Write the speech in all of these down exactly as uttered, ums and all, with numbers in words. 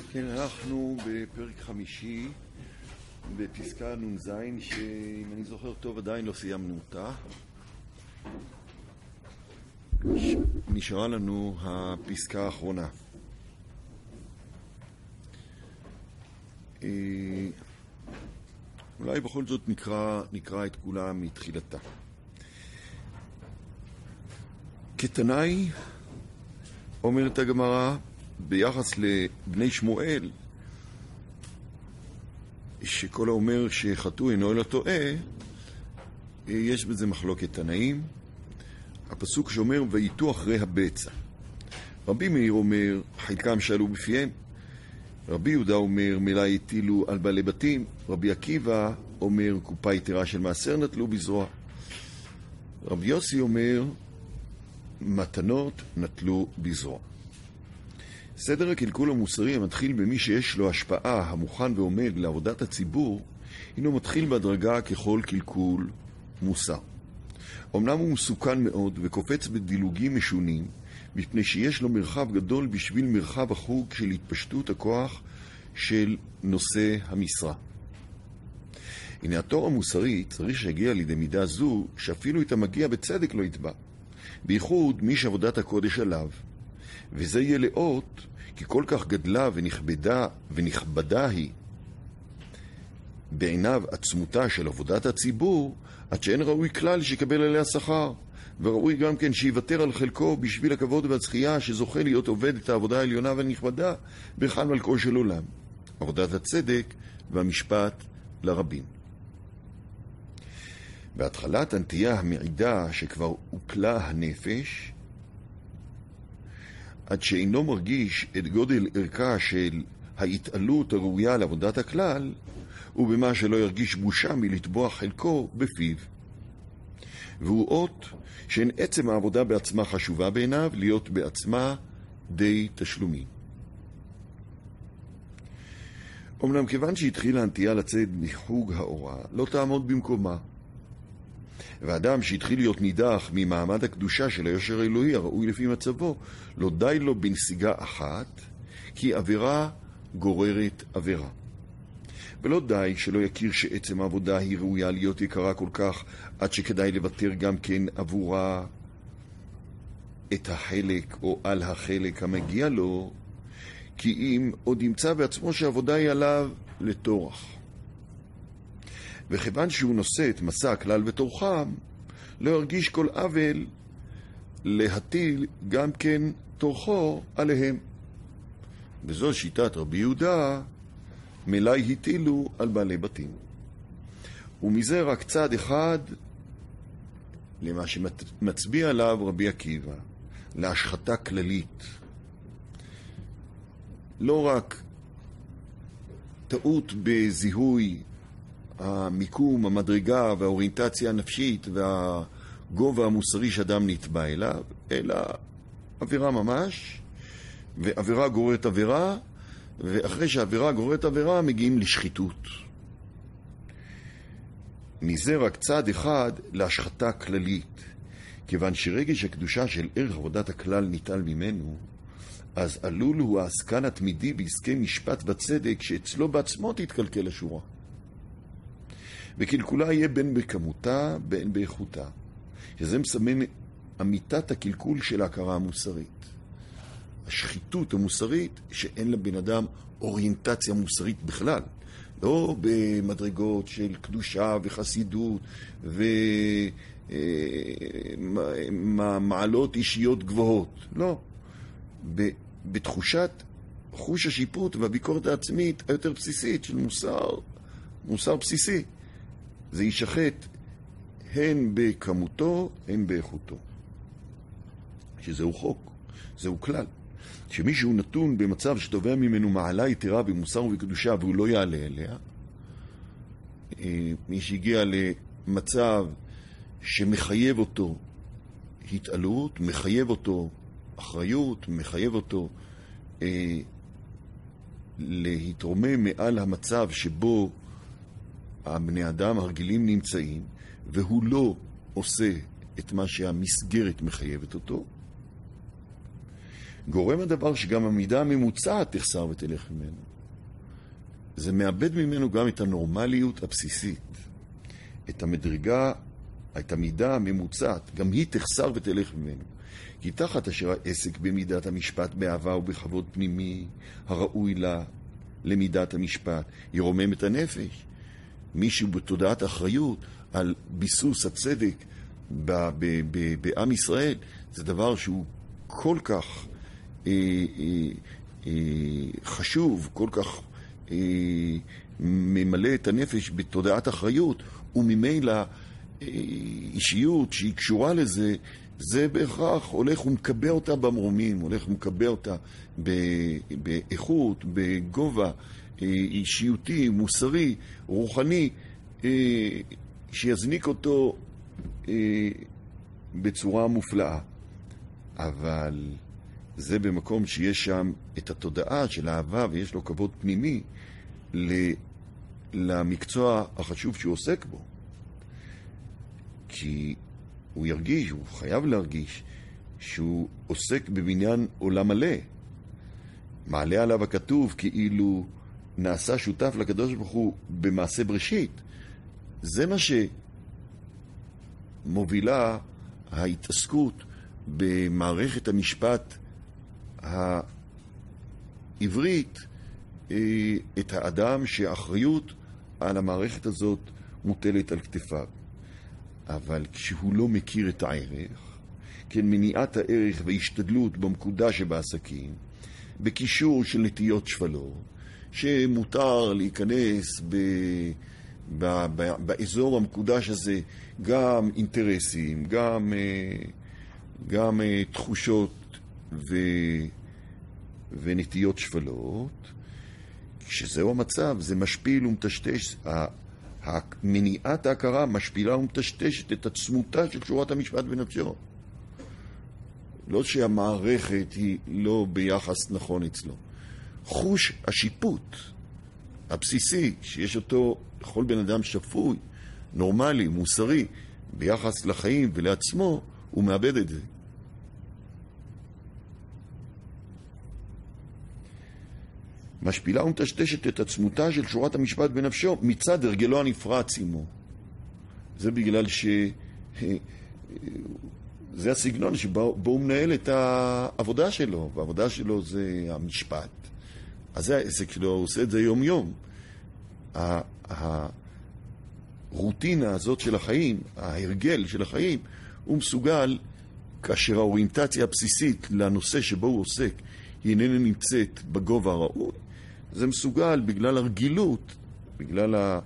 כן, אנחנו בפרק חמישי, בפסקה נ"ז, שאם אני זוכר טוב עדיין לא סיימנו אותה. נשארה לנו הפסקה האחרונה. אולי בכל זאת נקרא, נקרא את כולה מתחילתה. כתנאי, אומרת הגמרא, ביחס לבני שמואל, שכל האומר שחטאו אינו אלא טועה, יש בזה מחלוקת תנאים. הפסוק שאומר וייתו אחרי הבצע. רבי מאיר אומר חלקם שאלו בפיהם. רבי יהודה אומר מילה יטילו על בעלי בתים. רבי עקיבא אומר קופה יתרה של מעשר נטלו בזרוע. רבי יוסי אומר מתנות נטלו בזרוע. סדר הקלקול המוסרי המתחיל במי שיש לו השפעה המוכן ועומד לעבודת הציבור, הינו מתחיל בהדרגה ככל קלקול מוסר. אמנם הוא מסוכן מאוד וקופץ בדילוגים משונים, מפני שיש לו מרחב גדול בשביל מרחב החוג של התפשטות הכוח של נושא המשרה. הנה התור המוסרי צריך שיגיע לידי מידה זו, שאפילו את המגיע בצדק לא יתבע. בייחוד מי שעבודת הקודש עליו. וזה יהיה לאות, כי כל כך גדלה ונכבדה ונכבדה היא בעיניו עצמותה של עבודת הציבור, עד שאין ראוי כלל שיקבל עליה שכר, וראוי גם כן שיוותר על חלקו בשביל הכבוד והזכייה שזוכה להיות עובד את העבודה העליונה והנכבדה בחל מלכו של עולם, עבודת הצדק והמשפט לרבים. בהתחלת הנטייה המעידה שכבר הוקלה הנפש, עד שאינו מרגיש את גודל ערכה של ההתעלות הראויה לעבודת הכלל, ובמה שלא ירגיש בושה מלטבוע חלקו בפיו. והוא אות שאין עצם העבודה בעצמה חשובה בעיניו להיות בעצמה די תשלומי. אמנם כיוון שהתחילה הנטייה לצאת מחוג האורה, לא תעמוד במקומה. ואדם שהתחיל להיות נידח ממעמד הקדושה של היושר האלוהי הראוי לפי מצבו, לא די לו בנסיגה אחת, כי עבירה גוררת עבירה. ולא די שלא יכיר שעצם העבודה היא ראויה להיות יקרה כל כך, עד שכדאי לוותר גם כן עבורה את החלק או על החלק המגיע לו, כי אם עוד ימצא בעצמו שהעבודה היא עליו לתורח. וכיוון שהוא נושא את מסע הכלל ותורחם, לא ירגיש כל עוול להטיל גם כן תורחו עליהם. וזו שיטת רבי יהודה, מלאי הטילו על בעלי בתים. ומזה רק צד אחד למה שמצביע עליו רבי עקיבא, להשחתה כללית. לא רק טעות בזיהוי המיקום, המדרגה והאוריינטציה הנפשית והגובה המוסרי שאדם נתבע אליו, אלא עבירה ממש, ועבירה גוררת עבירה, ואחרי שהעבירה גוררת עבירה מגיעים לשחיתות. מזה רק צד אחד להשחתה כללית, כיוון שרגש הקדושה של ערך עבודת הכלל ניטל ממנו, אז עלול הוא העסקן התמידי בעסקי משפט וצדק שאצלו בעצמו תתקלקל השורה. וקלקולה יהיה בין בכמותה בין באיכותה, שזה מסמן אמיתת הקלקול של ההכרה המוסרית. השחיתות המוסרית שאין לבן אדם אוריינטציה מוסרית בכלל, לא במדרגות של קדושה וחסידות ומעלות אישיות גבוהות, לא. בתחושת חוש השיפוט והביקורת העצמית היותר בסיסית של מוסר, מוסר בסיסי. זה יישחט הן בכמותו, הן באיכותו. שזהו חוק, זהו כלל. שמישהו נתון במצב שתובע ממנו מעלה יתרה במוסר ובקדושה והוא לא יעלה אליה, מי שהגיע למצב שמחייב אותו התעלות, מחייב אותו אחריות, מחייב אותו אה, להתרומם מעל המצב שבו הבני אדם הרגילים נמצאים, והוא לא עושה את מה שהמסגרת מחייבת אותו, גורם הדבר שגם המידה הממוצעת תחסר ותלך ממנו. זה מאבד ממנו גם את הנורמליות הבסיסית. את המדרגה, את המידה הממוצעת, גם היא תחסר ותלך ממנו. כי תחת אשר העסק במידת המשפט באהבה ובכבוד פנימי, הראוי לה, למידת המשפט, ירומם את הנפש. מישהו בתודעת אחריות על ביסוס הצדק ב- ב- ב- בעם ישראל, זה דבר שהוא כל כך אה, אה, אה, חשוב, כל כך אה, ממלא את הנפש בתודעת אחריות, וממילא אה, אישיות שהיא קשורה לזה, זה בהכרח הולך ומקבע אותה במרומים, הולך ומקבע אותה באיכות, בגובה, אישיותי, מוסרי, רוחני, שיזניק אותו בצורה מופלאה. אבל זה במקום שיש שם את התודעה של האהבה ויש לו כבוד פנימי למקצוע החשוב שהוא עוסק בו. כי הוא ירגיש, הוא חייב להרגיש, שהוא עוסק בבניין עולם מלא. מעלה עליו הכתוב כאילו נעשה שותף לקדוש ברוך הוא במעשה בראשית. זה מה שמובילה ההתעסקות במערכת המשפט העברית, את האדם שהאחריות על המערכת הזאת מוטלת על כתפיו. אבל כשהוא לא מכיר את הערך, כן, מניעת הערך והשתדלות במקודש שבעסקים, בקישור של נטיות שפלות, שמותר להיכנס ב, ב, ב, באזור המקודש הזה גם אינטרסים, גם, גם תחושות ו, ונטיות שפלות. כשזהו המצב, זה משפיל ומטשטש, מניעת ההכרה משפילה ומטשטשת את עצמותה של שורת המשפט בנפשו. לא שהמערכת היא לא ביחס נכון אצלו. חוש השיפוט הבסיסי שיש אותו לכל בן אדם שפוי, נורמלי, מוסרי, ביחס לחיים ולעצמו, הוא מאבד את זה. משפילה ומטשטשת את עצמותה של שורת המשפט בנפשו מצד הרגלו הנפרץ עמו. זה בגלל ש... זה הסגנון שבו הוא מנהל את העבודה שלו, והעבודה שלו זה המשפט. אז זה העסק שלו, הוא עושה את זה יום יום. הרוטינה הזאת של החיים, ההרגל של החיים, הוא מסוגל, כאשר האוריינטציה הבסיסית לנושא שבו הוא עוסק, היא איננה נמצאת בגובה הראוי, זה מסוגל בגלל הרגילות, בגלל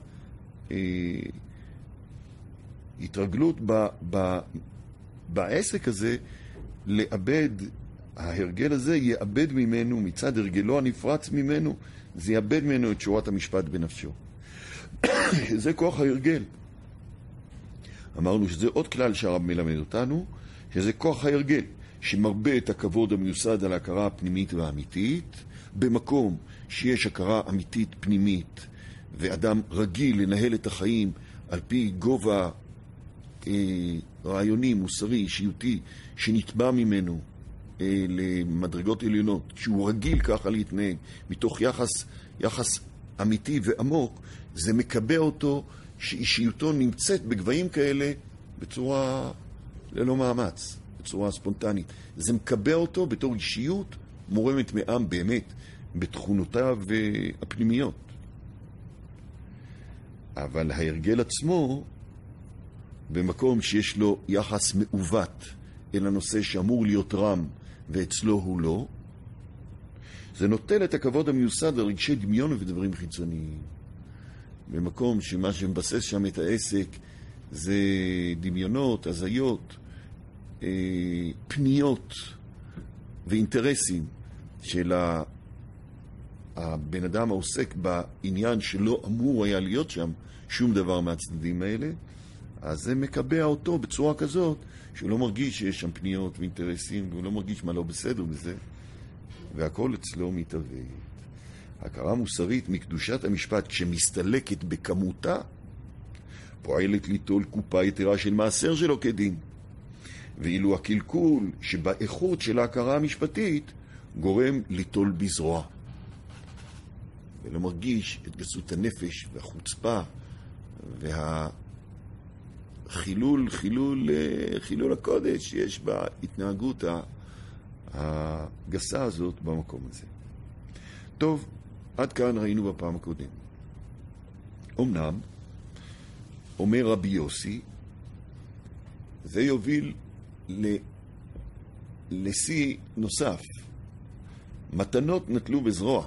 ההתרגלות ב, ב, בעסק הזה, לאבד, ההרגל הזה יאבד ממנו, מצד הרגלו הנפרץ ממנו, זה יאבד ממנו את שורת המשפט בנפשו. זה כוח ההרגל. אמרנו שזה עוד כלל שהרב מלמד אותנו, שזה כוח ההרגל, שמרבה את הכבוד המיוסד על ההכרה הפנימית והאמיתית, במקום שיש הכרה אמיתית פנימית, ואדם רגיל לנהל את החיים על פי גובה אה, רעיוני, מוסרי, אישיותי, שנתבע ממנו אה, למדרגות עליונות, שהוא רגיל ככה להתנהג, מתוך יחס, יחס אמיתי ועמוק, זה מקבע אותו שאישיותו נמצאת בגבהים כאלה בצורה ללא מאמץ, בצורה ספונטנית. זה מקבע אותו בתור אישיות מורמת מעם באמת, בתכונותיו הפנימיות. אבל ההרגל עצמו, במקום שיש לו יחס מעוות אל הנושא שאמור להיות רם ואצלו הוא לא, זה נוטל את הכבוד המיוסד על רגשי דמיון ודברים חיצוניים. במקום שמה שמבסס שם את העסק זה דמיונות, הזיות, פניות ואינטרסים של הבן אדם העוסק בעניין שלא אמור היה להיות שם שום דבר מהצדדים האלה, אז זה מקבע אותו בצורה כזאת שהוא לא מרגיש שיש שם פניות ואינטרסים, והוא לא מרגיש מה לא בסדר בזה, והכל אצלו מתאבד. הכרה מוסרית מקדושת המשפט, כשמסתלקת בכמותה, פועלת ליטול קופה יתרה של מעשר שלו כדין. ואילו הקלקול שבאיכות של ההכרה המשפטית גורם ליטול בזרוע. ולא מרגיש את גסות הנפש והחוצפה והחילול, חילול, חילול הקודש שיש בהתנהגות הגסה הזאת במקום הזה. טוב, עד כאן ראינו בפעם הקודם. אמנם, אומר רבי יוסי, זה יוביל לשיא נוסף. מתנות נטלו בזרוע.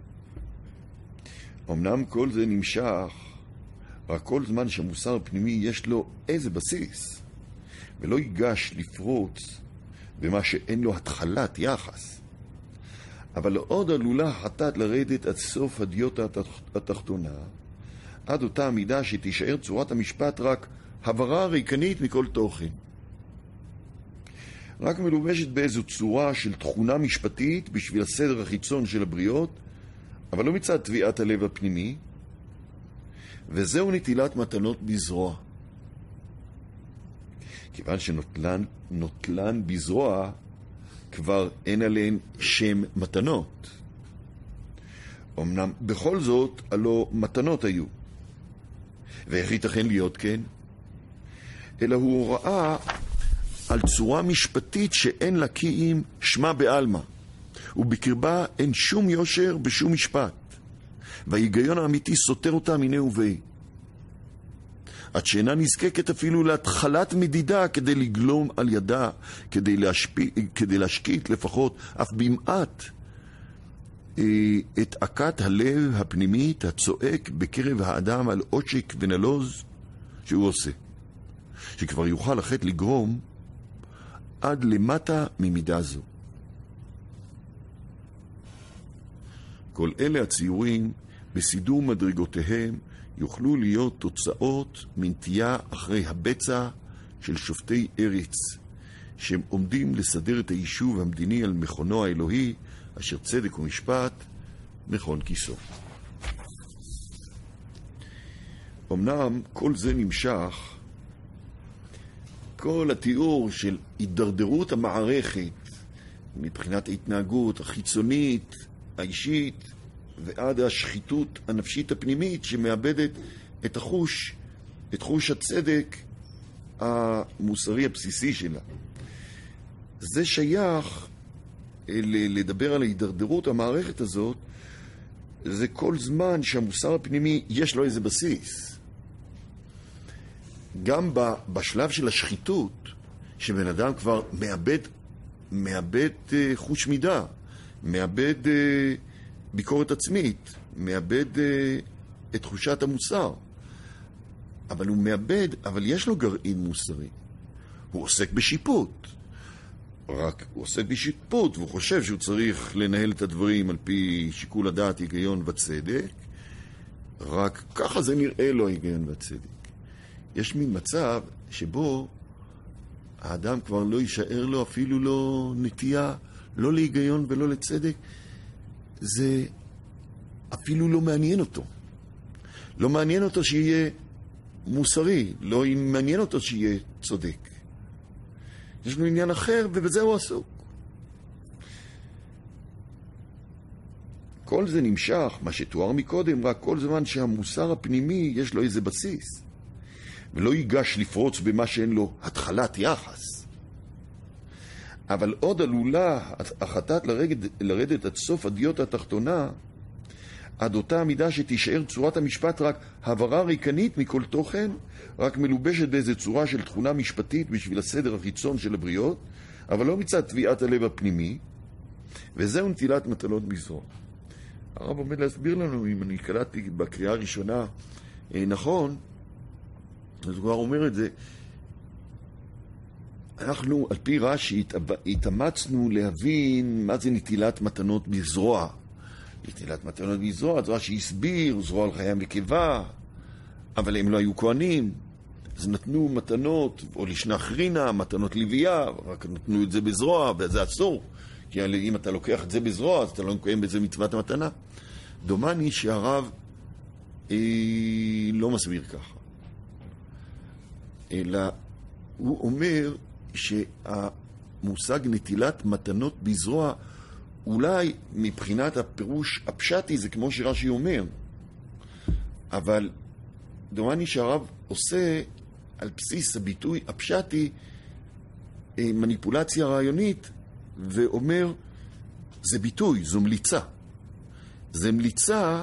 אמנם כל זה נמשך, רק כל זמן שהמוסר הפנימי יש לו איזה בסיס, ולא ייגש לפרוץ במה שאין לו התחלת יחס. אבל עוד עלולה החטאת לרדת עד סוף הדיוטה התחתונה, עד אותה המידה שתישאר צורת המשפט רק הברה ריקנית מכל תוכן. רק מלובשת באיזו צורה של תכונה משפטית בשביל הסדר החיצון של הבריות, אבל לא מצד תביעת הלב הפנימי, וזהו נטילת מתנות בזרוע. כיוון שנוטלן נוטלן בזרוע, כבר אין עליהן שם מתנות. אמנם בכל זאת הלא מתנות היו. ואיך ייתכן להיות כן? אלא הוא הוראה על צורה משפטית שאין לה קיים שמה בעלמא, ובקרבה אין שום יושר בשום משפט, וההיגיון האמיתי סותר אותה מיני ובי, עד שאינה נזקקת אפילו להתחלת מדידה כדי לגלום על ידה, כדי, להשפיע, כדי להשקיט לפחות אף במעט את עקת הלב הפנימית הצועק בקרב האדם על עושק ונלוז שהוא עושה, שכבר יוכל החטא לגרום עד למטה ממידה זו. כל אלה הציורים בסידור מדרגותיהם יוכלו להיות תוצאות מנטייה אחרי הבצע של שופטי ארץ, שהם עומדים לסדר את היישוב המדיני על מכונו האלוהי, אשר צדק ומשפט מכון כיסו. אמנם כל זה נמשך, כל התיאור של הידרדרות המערכת מבחינת ההתנהגות החיצונית, האישית, ועד השחיתות הנפשית הפנימית שמאבדת את החוש, את חוש הצדק המוסרי הבסיסי שלה. זה שייך לדבר על ההידרדרות המערכת הזאת, זה כל זמן שהמוסר הפנימי יש לו איזה בסיס. גם בשלב של השחיתות, שבן אדם כבר מאבד, מאבד חוש מידה, מאבד ביקורת עצמית, מאבד את תחושת המוסר. אבל הוא מאבד, אבל יש לו גרעין מוסרי. הוא עוסק בשיפוט. רק הוא עוסק בשיפוט, והוא חושב שהוא צריך לנהל את הדברים על פי שיקול הדעת, היגיון וצדק. רק ככה זה נראה לו היגיון והצדק. יש מין מצב שבו האדם כבר לא יישאר לו אפילו לא נטייה, לא להיגיון ולא לצדק. זה אפילו לא מעניין אותו. לא מעניין אותו שיהיה מוסרי, לא מעניין אותו שיהיה צודק. יש לו עניין אחר ובזה הוא עסוק. כל זה נמשך, מה שתואר מקודם, רק כל זמן שהמוסר הפנימי יש לו איזה בסיס, ולא ייגש לפרוץ במה שאין לו התחלת יחס. אבל עוד עלולה החטאת לרדת, לרדת עד סוף הדיוטה התחתונה, עד אותה המידה שתישאר צורת המשפט רק הברה ריקנית מכל תוכן, רק מלובשת באיזו צורה של תכונה משפטית בשביל הסדר החיצון של הבריות, אבל לא מצד תביעת הלב הפנימי, וזהו נטילת מתנות בזרוע. הרב עומד להסביר לנו, אם אני קלטתי בקריאה הראשונה נכון, אז הוא כבר אומר את זה, אנחנו על פי רש"י התאמצנו להבין מה זה נטילת מתנות בזרוע. נטילת מתנות בזרוע, אז רש"י הסביר, זרוע על חיי נקבה, אבל הם לא היו כהנים, אז נתנו מתנות, או לשנח רינה, מתנות לוויה, רק נתנו את זה בזרוע, וזה אסור, כי אם אתה לוקח את זה בזרוע, אז אתה לא מקיים בזה מצוות המתנה. דומני שהרב אה, לא מסביר ככה, אלא הוא אומר שהמושג נטילת מתנות בזרוע אולי מבחינת הפירוש הפשטי זה כמו שרש"י אומר, אבל דומני שהרב עושה על בסיס הביטוי הפשטי מניפולציה רעיונית, ואומר, זה ביטוי, זו מליצה. זה מליצה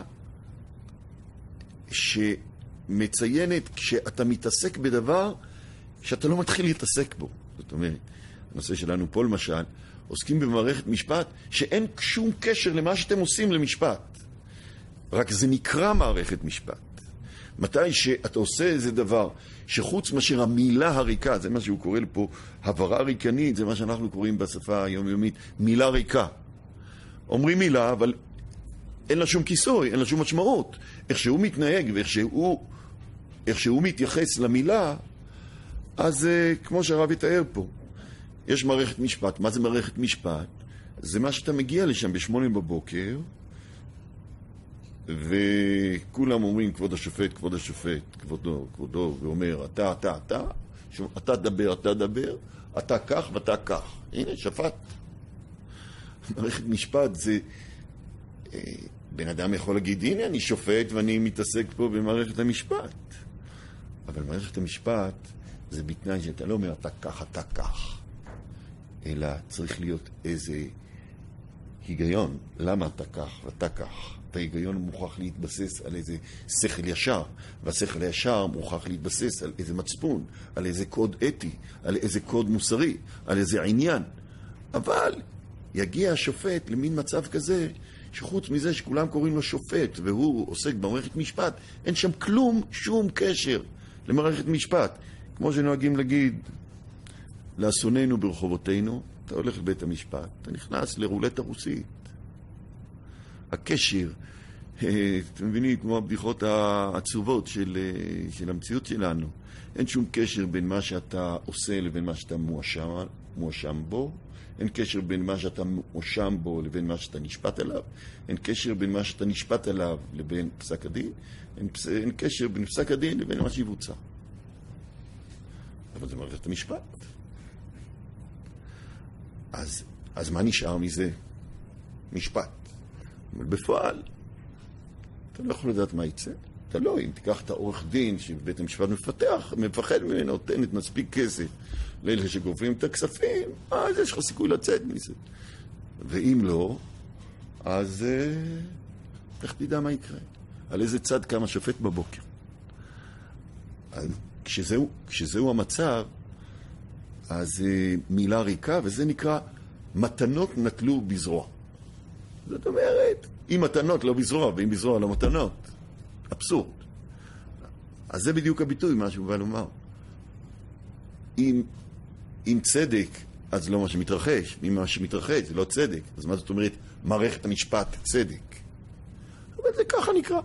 שמציינת כשאתה מתעסק בדבר שאתה לא מתחיל להתעסק בו. זאת אומרת, הנושא שלנו פה למשל, עוסקים במערכת משפט שאין שום קשר למה שאתם עושים למשפט. רק זה נקרא מערכת משפט. מתי שאתה עושה איזה דבר שחוץ מאשר המילה הריקה, זה מה שהוא קורא פה הברה ריקנית, זה מה שאנחנו קוראים בשפה היומיומית, מילה ריקה. אומרים מילה, אבל אין לה שום כיסוי, אין לה שום משמעות. איך שהוא מתנהג ואיך שהוא, איך שהוא מתייחס למילה, אז כמו שהרב יתאר פה, יש מערכת משפט. מה זה מערכת משפט? זה מה שאתה מגיע לשם בשמונה בבוקר, וכולם אומרים כבוד השופט, כבוד השופט, כבודו, כבודו, ואומר אתה, אתה, אתה, אתה דבר, אתה דבר, אתה כך ואתה כך. הנה, שפט. מערכת משפט זה, בן אדם יכול להגיד, הנה אני שופט ואני מתעסק פה במערכת המשפט. אבל מערכת המשפט זה בתנאי שאתה לא אומר אתה כך, אתה כך, אלא צריך להיות איזה היגיון. למה אתה כך ואתה כך? ההיגיון מוכרח להתבסס על איזה שכל ישר, והשכל הישר מוכרח להתבסס על איזה מצפון, על איזה קוד אתי, על איזה קוד מוסרי, על איזה עניין. אבל יגיע השופט למין מצב כזה, שחוץ מזה שכולם קוראים לו שופט, והוא עוסק במערכת משפט, אין שם כלום, שום קשר למערכת משפט. כמו שנוהגים להגיד, לאסוננו ברחובותינו, אתה הולך לבית המשפט, אתה נכנס לרולטה רוסית. הקשר, אתם מבינים, כמו הבדיחות העצובות של, של המציאות שלנו, אין שום קשר בין מה שאתה עושה לבין מה שאתה מואשם, מואשם בו, אין קשר בין מה שאתה מואשם בו לבין מה שאתה נשפט עליו, אין קשר בין מה שאתה נשפט עליו לבין פסק הדין, אין, אין קשר בין פסק הדין לבין מה שיבוצע. אבל זה מערכת המשפט. אז, אז מה נשאר מזה? משפט. אבל בפועל, אתה לא יכול לדעת מה יצא. אתה לא, אם תיקח את העורך דין שבית המשפט מפתח, מפחד ממנו, נותנת מספיק כסף לאלה שגובים את הכספים, אז יש לך סיכוי לצאת מזה. ואם לא, אז איך תדע מה יקרה? על איזה צד קם השופט בבוקר? אז כשזהו, כשזהו המצב, אז מילה ריקה, וזה נקרא מתנות נטלו בזרוע. זאת אומרת, אם מתנות לא בזרוע, ואם בזרוע לא מתנות, אבסורד. אז זה בדיוק הביטוי, מה שהוא בא לומר. אם, אם צדק, אז לא מה שמתרחש. אם מה שמתרחש, זה לא צדק. אז מה זאת אומרת? מערכת המשפט צדק. אבל זה ככה נקרא.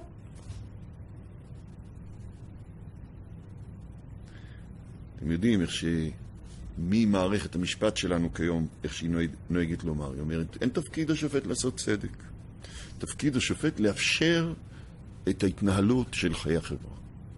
אתם יודעים איך ש... ממערכת המשפט שלנו כיום, איך שהיא נוהג, נוהגת לומר. היא אומרת, אין תפקיד השופט לעשות צדק. תפקיד השופט לאפשר את ההתנהלות של חיי החברה.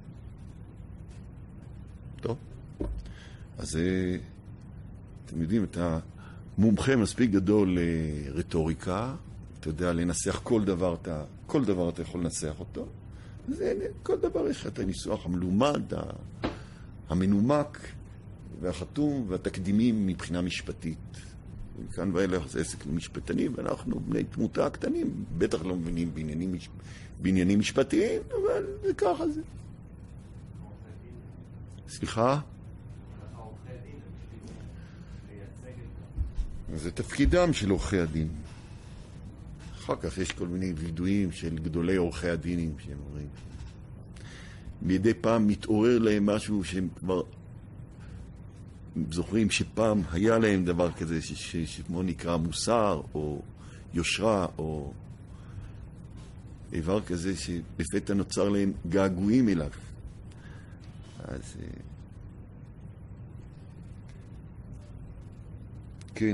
טוב. אז אתם יודעים, אתה מומחה מספיק גדול לרטוריקה, אתה יודע לנסח כל דבר, אתה, כל דבר אתה יכול לנסח אותו. אז כל דבר יש את הניסוח המלומד, המנומק, והחתום והתקדימים מבחינה משפטית. וכאן ואלה זה עסק למשפטנים, ואנחנו בני תמותה הקטנים, בטח לא מבינים בעניינים, בעניינים משפטיים, אבל זה ככה זה. סליחה? זה תפקידם של עורכי הדין. אחר כך יש כל מיני וידויים של גדולי עורכי הדינים שהם אומרים. מדי פעם מתעורר להם משהו שהם כבר זוכרים שפעם היה להם דבר כזה ששמו נקרא מוסר או יושרה או דבר כזה שבפתע נוצר להם געגועים אליו. אז כן.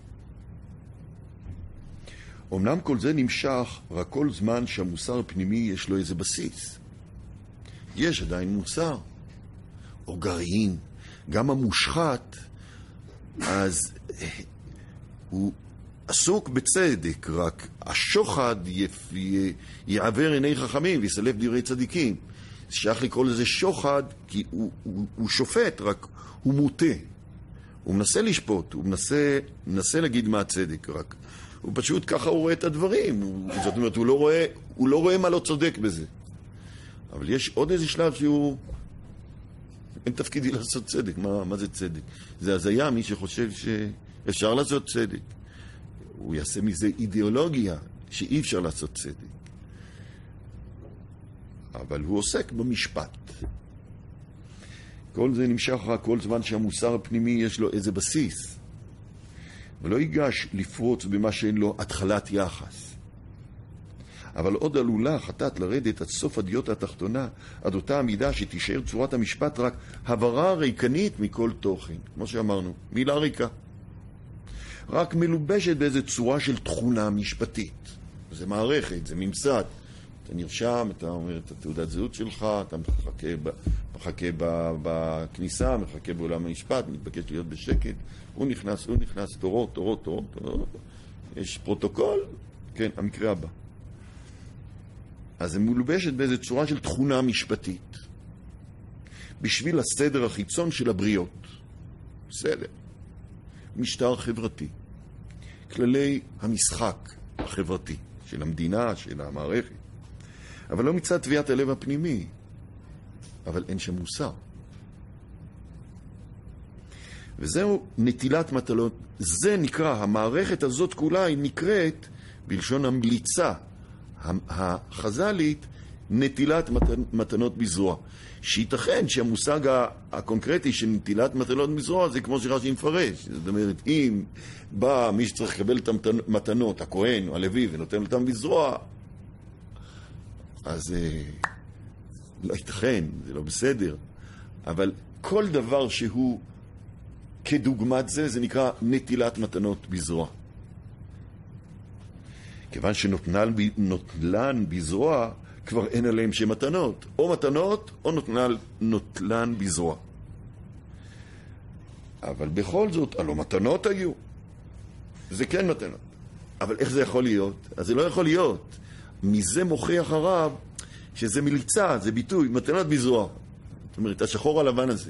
אמנם כל זה נמשך רק כל זמן שהמוסר הפנימי יש לו איזה בסיס. יש עדיין מוסר או גרעין. גם המושחת, אז הוא, עסוק בצדק, רק השוחד יעבר עיני חכמים ויסלף דברי צדיקים. שייך לקרוא לזה שוחד, כי הוא, הוא, הוא שופט, רק הוא מוטה. הוא מנסה לשפוט, הוא מנסה, מנסה להגיד מה הצדק, רק הוא פשוט ככה הוא רואה את הדברים. הוא, זאת אומרת, הוא לא רואה, הוא לא רואה מה לא צודק בזה. אבל יש עוד איזה שלב שהוא... אין תפקידי לעשות צדק. מה, מה זה צדק? זה הזיה, מי שחושב שאפשר לעשות צדק. הוא יעשה מזה אידיאולוגיה שאי אפשר לעשות צדק. אבל הוא עוסק במשפט. כל זה נמשך רק כל זמן שהמוסר הפנימי יש לו איזה בסיס. ולא ייגש לפרוץ במה שאין לו התחלת יחס. אבל עוד עלולה חטאת לרדת עד סוף הדיוטה התחתונה, עד אותה עמידה שתישאר צורת המשפט רק הברה ריקנית מכל תוכן. כמו שאמרנו, מילה ריקה. רק מלובשת באיזו צורה של תכונה משפטית. זה מערכת, זה ממסד. אתה נרשם, אתה אומר את התעודת זהות שלך, אתה מחכה, ב, מחכה ב, בכניסה, מחכה בעולם המשפט, מתבקש להיות בשקט. הוא נכנס, הוא נכנס, תורו, תורו, תורו, תורו. יש פרוטוקול, כן, המקרה הבא. אז זה מלובשת באיזו צורה של תכונה משפטית. בשביל הסדר החיצון של הבריות. בסדר. משטר חברתי. כללי המשחק החברתי של המדינה, של המערכת. אבל לא מצד תביעת הלב הפנימי. אבל אין שם מוסר. וזהו נטילת מטלות. זה נקרא, המערכת הזאת כולה היא נקראת, בלשון המליצה, החז"לית, נטילת מתנות בזרוע. שייתכן שהמושג הקונקרטי של נטילת מתנות בזרוע זה כמו שרש"י מפרש. זאת אומרת, אם בא מי שצריך לקבל את המתנות, הכהן או הלוי, ונותן אותם בזרוע, אז לא ייתכן, זה לא בסדר. אבל כל דבר שהוא כדוגמת זה, זה נקרא נטילת מתנות בזרוע. כיוון שנוטלן בזרוע, כבר אין עליהם שמתנות. או מתנות, או נוטלן, נוטלן בזרוע. אבל בכל זאת, הלא מתנות היו. זה כן מתנות. אבל איך זה יכול להיות? אז זה לא יכול להיות. מזה מוכיח הרב שזה מליצה, זה ביטוי, מתנות בזרוע. זאת אומרת, השחור הלבן הזה.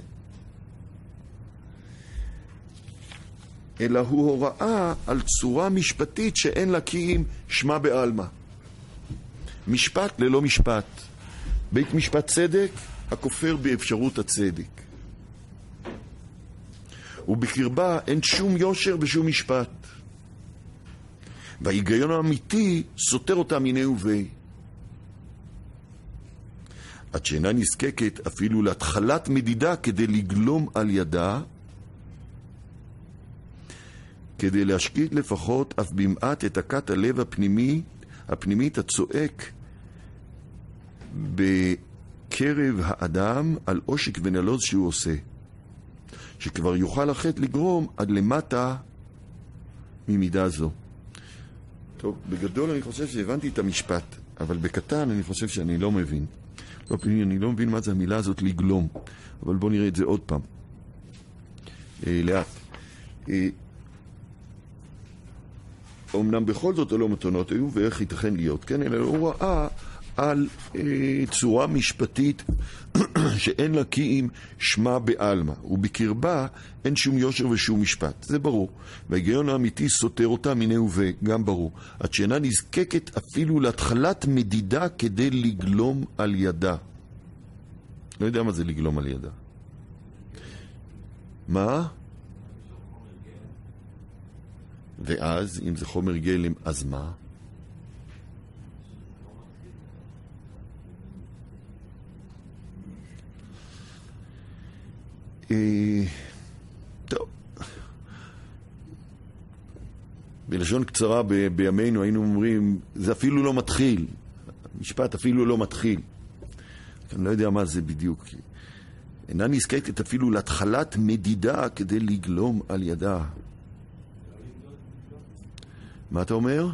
אלא הוא הוראה על צורה משפטית שאין לה כי אם שמה בעלמא. משפט ללא משפט. בית משפט צדק, הכופר באפשרות הצדק. ובקרבה אין שום יושר ושום משפט. וההיגיון האמיתי סותר אותה מיני ובי. עד שאינה נזקקת אפילו להתחלת מדידה כדי לגלום על ידה, כדי להשקיט לפחות אף במעט את הכת הלב הפנימי, הפנימית הצועק בקרב האדם על עושק ונלוז שהוא עושה, שכבר יוכל החטא לגרום עד למטה ממידה זו. טוב, בגדול אני חושב שהבנתי את המשפט, אבל בקטן אני חושב שאני לא מבין. לא, אני לא מבין מה זה המילה הזאת לגלום, אבל בואו נראה את זה עוד פעם. אה, לאט. אה, אמנם בכל זאת הלא מתנות היו, ואיך ייתכן להיות, כן? אלא הוא ראה על אה, צורה משפטית שאין לה כי אם שמה בעלמא, ובקרבה אין שום יושר ושום משפט. זה ברור. וההיגיון האמיתי סותר אותה מיני ובי, גם ברור. עד שאינה נזקקת אפילו להתחלת מדידה כדי לגלום על ידה. לא יודע מה זה לגלום על ידה. מה? ואז, אם זה חומר גלם, אז מה? אה, טוב. בלשון קצרה ב- בימינו היינו אומרים, זה אפילו לא מתחיל. המשפט אפילו לא מתחיל. אני לא יודע מה זה בדיוק. אינה נזקקת אפילו להתחלת מדידה כדי לגלום על ידה. מה אתה אומר?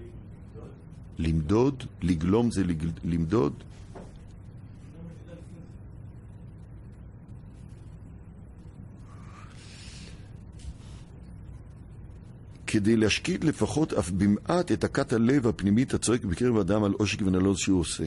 למדוד, לגלום זה לג... למדוד. כדי להשקיט לפחות אף במעט את הכת הלב הפנימית הצועק בקרב האדם על עושק ונלוז שהוא עושה.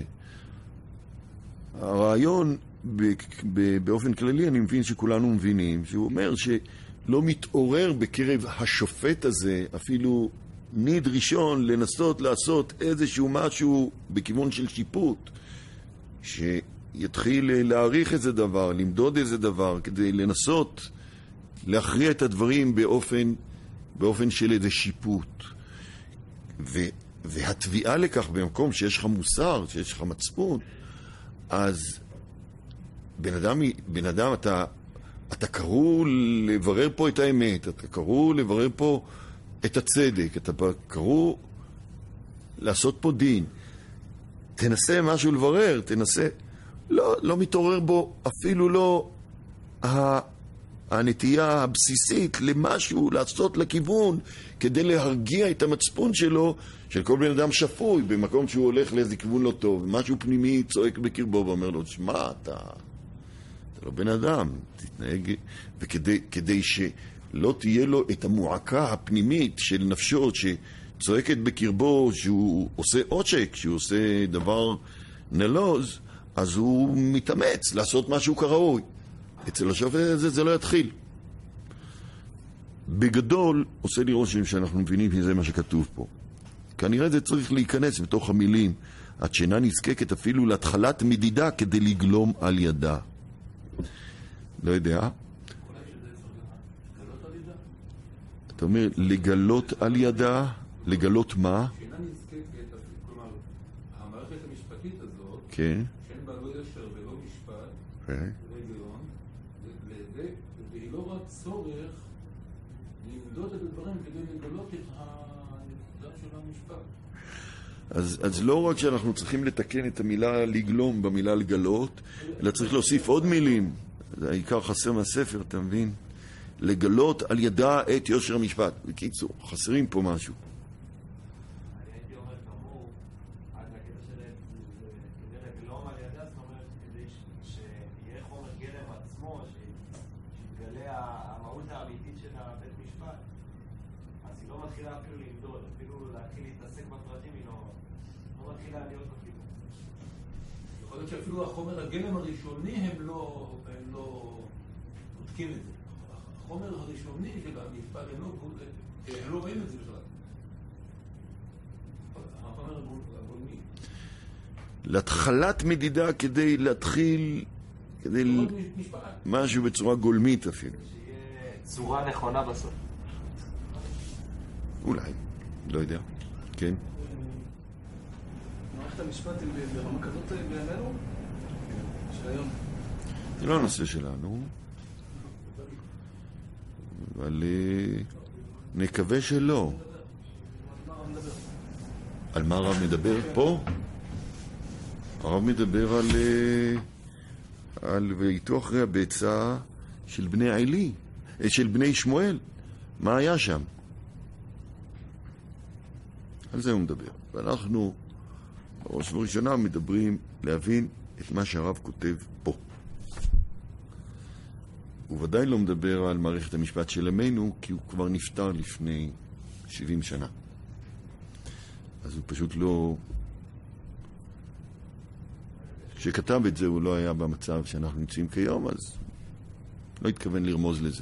הרעיון באופן כללי, אני מבין שכולנו מבינים, שהוא אומר שלא מתעורר בקרב השופט הזה אפילו ניד ראשון לנסות לעשות איזשהו משהו בכיוון של שיפוט, שיתחיל להעריך איזה דבר, למדוד איזה דבר, כדי לנסות להכריע את הדברים באופן, באופן של איזה שיפוט. ו, והתביעה לכך במקום שיש לך מוסר, שיש לך מצפון, אז בן אדם, בן אדם אתה, אתה קראו לברר פה את האמת, אתה קראו לברר פה את הצדק, אתה קראו לעשות פה דין. תנסה משהו לברר, תנסה. לא, לא מתעורר בו אפילו לא הנטייה הבסיסית למשהו, לעשות לכיוון, כדי להרגיע את המצפון שלו, של כל בן אדם שפוי, במקום שהוא הולך לאיזה כיוון לא טוב, משהו פנימי צועק בקרבו ואומר לו, שמע, אתה, אתה לא בן אדם, תתנהג, וכדי כדי שלא תהיה לו את המועקה הפנימית של נפשו, שצועקת בקרבו שהוא עושה עושק, שהוא עושה דבר נלוז, אז הוא מתאמץ לעשות משהו כראוי. אצל השופט הזה זה לא יתחיל. בגדול, עושה לי רושם שאנחנו מבינים שזה מה שכתוב פה. כנראה זה צריך להיכנס בתוך המילים, עד שאינה נזקקת אפילו להתחלת מדידה כדי לגלום על ידה. לא יודע. אתה אומר, לגלות על ידה, לגלות מה? שאינה נזקקת, כלומר, המערכת המשפטית הזאת, כן. שאין בה לא ישר ולא משפט, כן. וגיון, והיא לא רק צורך למדוד את הדברים כדי לגלות את הנקודה של המשפט. אז, אז לא רק שאנחנו צריכים לתקן את המילה לגלום במילה לגלות, אלא צריך להוסיף עוד מילים. זה העיקר חסר מהספר, אתה מבין? לגלות על ידה את יושר המשפט. בקיצור, חסרים פה משהו. אני הייתי אומר כמור, עד לקטע שלהם, כדי לגלום על ידה, זאת אומרת, כדי שיהיה חומר גלם עצמו, שיתגלה המהות האמיתית של הבית משפט, אז היא לא מתחילה אפילו למדוד, אפילו להתחיל להתעסק בפרטים, היא לא מתחילה להיות בכיוון. יכול להיות שאפילו החומר הגלם הראשוני הם לא בודקים את זה. החומר הראשוני של המשפט, הם לא רואים את זה בכלל. החומר הגולמי. להתחלת מדידה כדי להתחיל, כדי משהו בצורה גולמית אפילו. שיהיה צורה נכונה בסוף. אולי, לא יודע. כן. מערכת המשפט היא ברמה כזאת בימינו? של היום. זה לא הנושא שלנו. אבל נקווה שלא. על מה הרב מדבר פה? הרב מדבר על על ואיתו אחרי הביצה של בני עלי, של בני שמואל. מה היה שם? על זה הוא מדבר. ואנחנו בראש ובראשונה מדברים להבין את מה שהרב כותב פה. הוא ודאי לא מדבר על מערכת המשפט של ימינו, כי הוא כבר נפטר לפני שבעים שנה. אז הוא פשוט לא... כשכתב את זה הוא לא היה במצב שאנחנו נמצאים כיום, אז לא התכוון לרמוז לזה.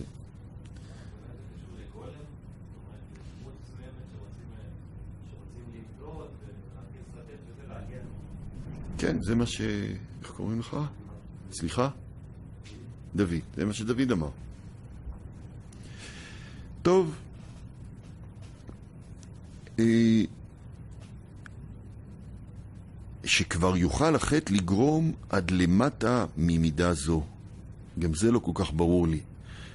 כן, זה מה ש... איך קוראים לך? סליחה? דוד, זה מה שדוד אמר. טוב. שכבר יוכל החטא לגרום עד למטה ממידה זו. גם זה לא כל כך ברור לי.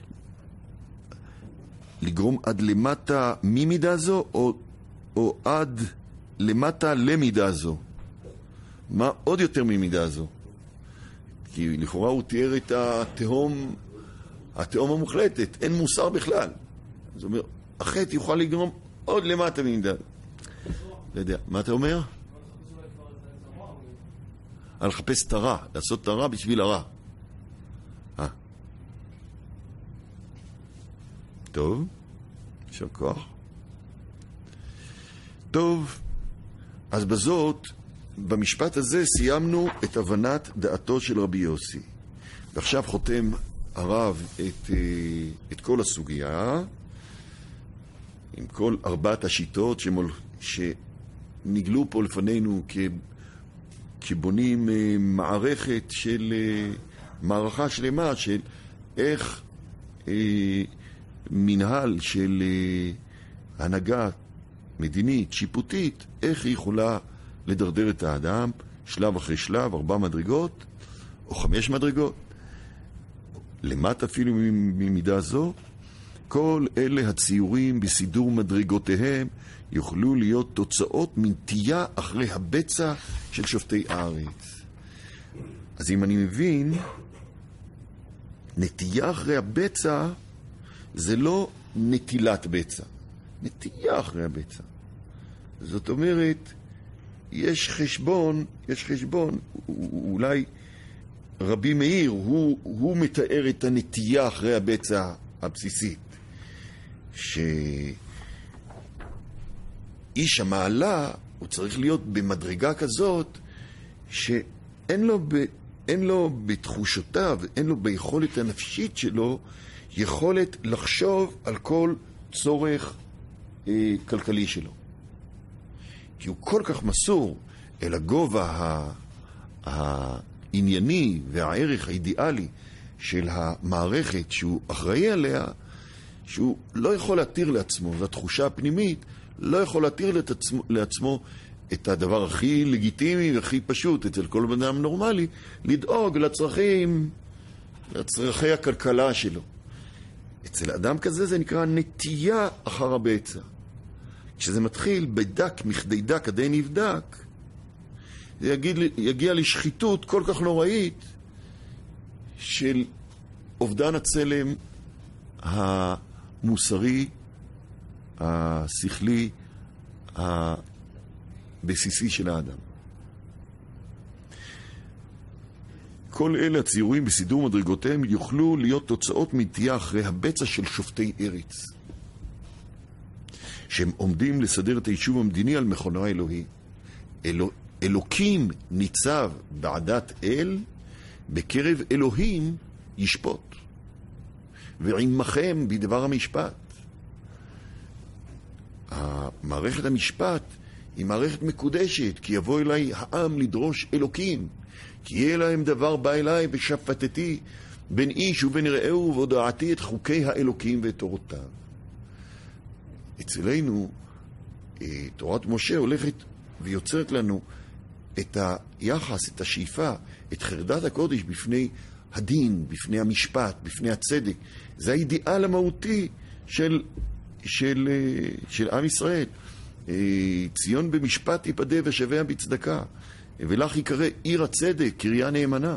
לגרום עד למטה ממידה זו, או, או עד למטה למידה זו. מה עוד יותר ממידה זו? כי לכאורה הוא תיאר את התהום, התהום המוחלטת, אין מוסר בכלל. זאת אומרת, החטא יוכל לגרום עוד למטה ממידה. לא יודע, מה אתה אומר? על לחפש את הרע, לעשות את הרע בשביל הרע. אה. טוב, יישר כוח. טוב, אז בזאת, במשפט הזה סיימנו את הבנת דעתו של רבי יוסי. ועכשיו חותם הרב את, את כל הסוגיה, עם כל ארבעת השיטות שמול, שנגלו פה לפנינו כ, כבונים מערכת של, מערכה שלמה של איך מנהל של הנהגה מדינית, שיפוטית, איך היא יכולה לדרדר את האדם, שלב אחרי שלב, ארבע מדרגות, או חמש מדרגות, למטה אפילו ממידה זו. כל אלה הציורים בסידור מדרגותיהם יוכלו להיות תוצאות מנטייה אחרי הבצע של שופטי הארץ. אז אם אני מבין, נטייה אחרי הבצע זה לא נטילת בצע, נטייה אחרי הבצע. זאת אומרת, יש חשבון, יש חשבון, אולי רבי מאיר, הוא, הוא מתאר את הנטייה אחרי הבצע הבסיסית, שאיש המעלה, הוא צריך להיות במדרגה כזאת, שאין לו, ב, אין לו בתחושותיו, אין לו ביכולת הנפשית שלו, יכולת לחשוב על כל צורך אה, כלכלי שלו. כי הוא כל כך מסור אל הגובה הענייני והערך האידיאלי של המערכת שהוא אחראי עליה, שהוא לא יכול להתיר לעצמו, זו התחושה הפנימית, לא יכול להתיר לעצמו, לעצמו את הדבר הכי לגיטימי והכי פשוט אצל כל בן אדם נורמלי, לדאוג לצרכים, לצרכי הכלכלה שלו. אצל אדם כזה זה נקרא נטייה אחר הבצע. כשזה מתחיל בדק מכדי דק עדי נבדק, זה יגיד, יגיע לשחיתות כל כך נוראית של אובדן הצלם המוסרי, השכלי, הבסיסי של האדם. כל אלה הציורים בסידור מדרגותיהם יוכלו להיות תוצאות מנטייה אחרי הבצע של שופטי ארץ, שהם עומדים לסדר את היישוב המדיני על מכונה אלוהי. אלו, אלוקים ניצב בעדת אל, בקרב אלוהים ישפוט. ועמכם בדבר המשפט. המערכת המשפט היא מערכת מקודשת, כי יבוא אליי העם לדרוש אלוקים. כי יהיה להם דבר בא אליי ושפטתי בין איש ובין רעהו והודעתי את חוקי האלוקים ואת תורותיו. אצלנו תורת משה הולכת ויוצרת לנו את היחס, את השאיפה, את חרדת הקודש בפני הדין, בפני המשפט, בפני הצדק. זה האידיאל המהותי של, של, של עם ישראל. ציון במשפט תיפדה ושביה בצדקה. ולך יקרא עיר הצדק, קריה נאמנה.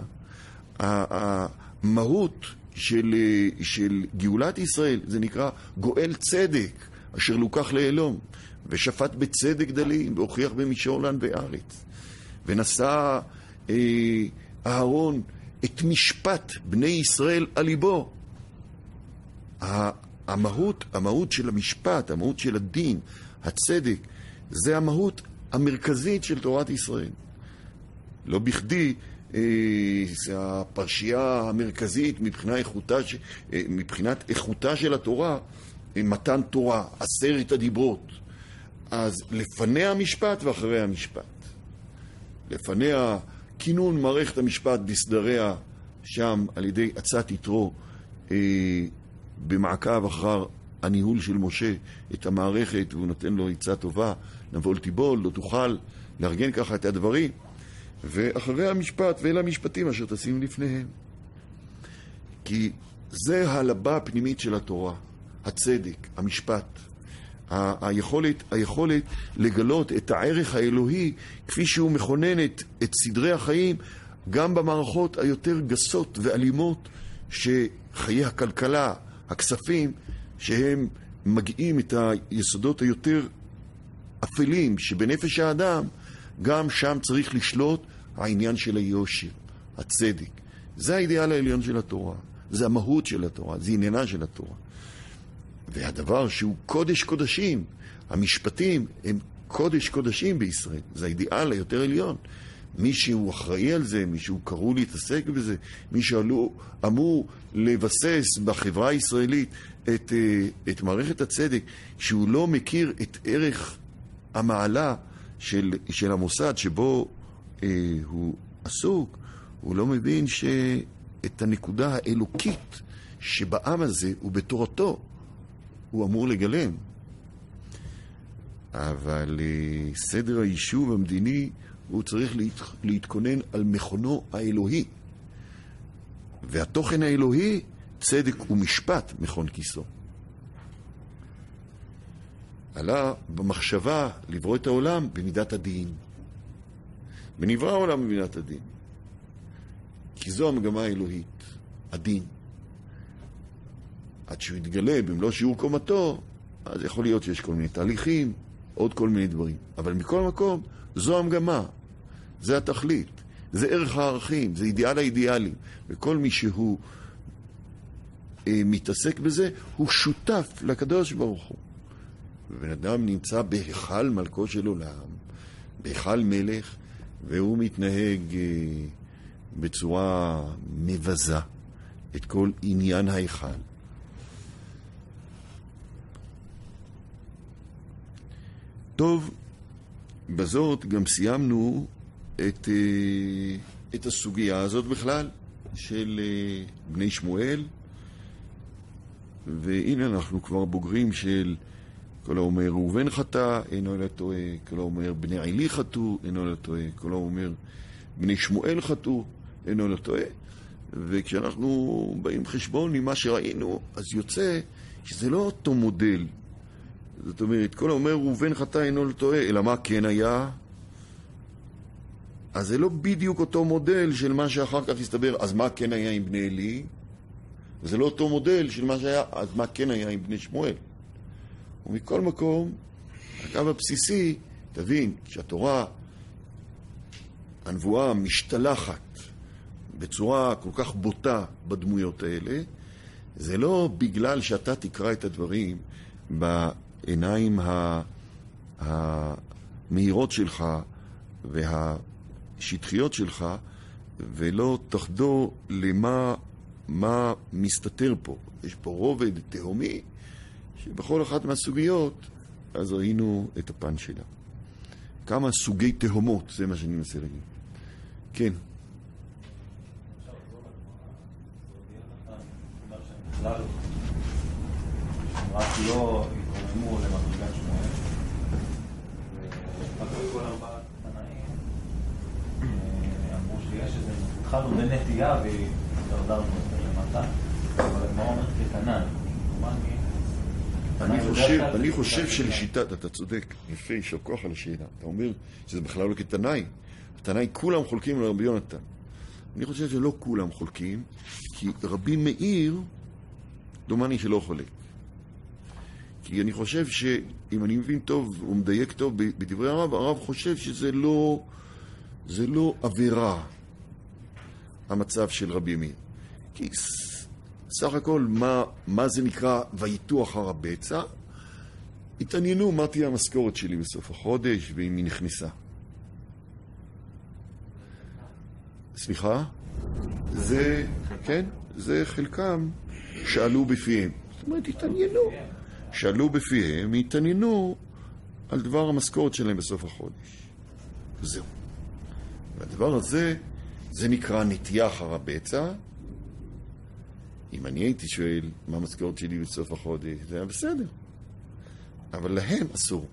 המהות של, של גאולת ישראל זה נקרא גואל צדק, אשר לוקח לאלום, ושפט בצדק דלים, והוכיח במישור לן בארץ. ונשא אה, אהרון את משפט בני ישראל על ליבו. המהות, המהות של המשפט, המהות של הדין, הצדק, זה המהות המרכזית של תורת ישראל. לא בכדי, אה, זה הפרשייה המרכזית מבחינת איכותה, אה, מבחינת איכותה של התורה, מתן תורה, עשרת הדיברות. אז לפני המשפט ואחרי המשפט. לפניה כינון מערכת המשפט בסדריה שם על ידי עצת יתרו, אה, במעקב אחר הניהול של משה את המערכת, והוא נותן לו עצה טובה, נבול תיבול, לא תוכל לארגן ככה את הדברים. ואחרי המשפט ואלה המשפטים אשר תשים לפניהם. כי זה הלבה הפנימית של התורה. הצדק, המשפט, ה- היכולת, היכולת לגלות את הערך האלוהי כפי שהוא מכונן את, את סדרי החיים גם במערכות היותר גסות ואלימות שחיי הכלכלה, הכספים, שהם מגיעים את היסודות היותר אפלים שבנפש האדם, גם שם צריך לשלוט העניין של היושר, הצדק. זה האידיאל העליון של התורה, זה המהות של התורה, זה עניינה של התורה. והדבר שהוא קודש קודשים, המשפטים הם קודש קודשים בישראל. זה האידיאל היותר עליון. מי שהוא אחראי על זה, מי שהוא קראו להתעסק בזה, מי שעלו, אמור לבסס בחברה הישראלית את, את מערכת הצדק, שהוא לא מכיר את ערך המעלה של, של המוסד שבו אה, הוא עסוק, הוא לא מבין שאת הנקודה האלוקית שבעם הזה ובתורתו הוא אמור לגלם. אבל אה, סדר היישוב המדיני הוא צריך להת, להתכונן על מכונו האלוהי. והתוכן האלוהי, צדק ומשפט מכון כיסו. עלה במחשבה לברוא את העולם במידת הדין. ונברא העולם במידת הדין. כי זו המגמה האלוהית, הדין. עד שהוא יתגלה במלוא שיעור קומתו, אז יכול להיות שיש כל מיני תהליכים, עוד כל מיני דברים. אבל מכל מקום, זו המגמה, זה התכלית, זה ערך הערכים, זה אידיאל האידיאלים. וכל מי שהוא אה, מתעסק בזה, הוא שותף לקדוש ברוך הוא. ובן אדם נמצא בהיכל מלכו של עולם, בהיכל מלך, והוא מתנהג אה, בצורה מבזה את כל עניין ההיכל. טוב, בזאת גם סיימנו את, את הסוגיה הזאת בכלל של בני שמואל, והנה אנחנו כבר בוגרים של כל האומר ראובן חטא, אינו אלא טועה, כל האומר בני עלי חטאו, אינו אלא טועה, כל האומר בני שמואל חטאו, אינו אלא טועה. וכשאנחנו באים חשבון עם מה שראינו, אז יוצא שזה לא אותו מודל. זאת אומרת, כל האומר ראובן חטא אינו אלא טועה, אלא מה כן היה? אז זה לא בדיוק אותו מודל של מה שאחר כך הסתבר, אז מה כן היה עם בני עלי? זה לא אותו מודל של מה שהיה, אז מה כן היה עם בני שמואל? ומכל מקום, הקו הבסיסי, תבין, כשהתורה, הנבואה משתלחת בצורה כל כך בוטה בדמויות האלה, זה לא בגלל שאתה תקרא את הדברים בעיניים המהירות שלך והשטחיות שלך, ולא תחדור למה מה מסתתר פה. יש פה רובד תהומי, שבכל אחת מהסוגיות, אז ראינו את הפן שלה. כמה סוגי תהומות, זה מה שאני מנסה להגיד. כן. רק לא התרוממו למדרגת שמואל, ופתחו כל ארבעת תנאים, אמרו שיש איזה, התחלנו בנטייה והתדרדרנו יותר למטה, אבל הגמרא אומרת כתנן. אני חושב, אני חושב שלשיטת, אתה צודק, יפה, יישר כוח על השאלה. אתה אומר שזה בכלל לא כתנאי. התנאי כולם חולקים על רבי יונתן. אני חושב שלא כולם חולקים, כי רבי מאיר, דומני שלא חולק. כי אני חושב שאם אני מבין טוב, הוא מדייק טוב בדברי הרב, הרב חושב שזה לא, זה לא עבירה, המצב של רבי מאיר. כי סך הכל, מה, מה זה נקרא ויתו אחר הבצע? התעניינו מה תהיה המשכורת שלי בסוף החודש, ואם היא נכנסה. סליחה? זה, כן, זה חלקם שאלו בפיהם. זאת אומרת, התעניינו. שאלו בפיהם, התעניינו על דבר המשכורת שלהם בסוף החודש. זהו. והדבר הזה, זה נקרא נטייה אחר הבצע. אם אני הייתי שואל מה המשכורת שלי בסוף החודש, זה היה בסדר. אבל להם אסור.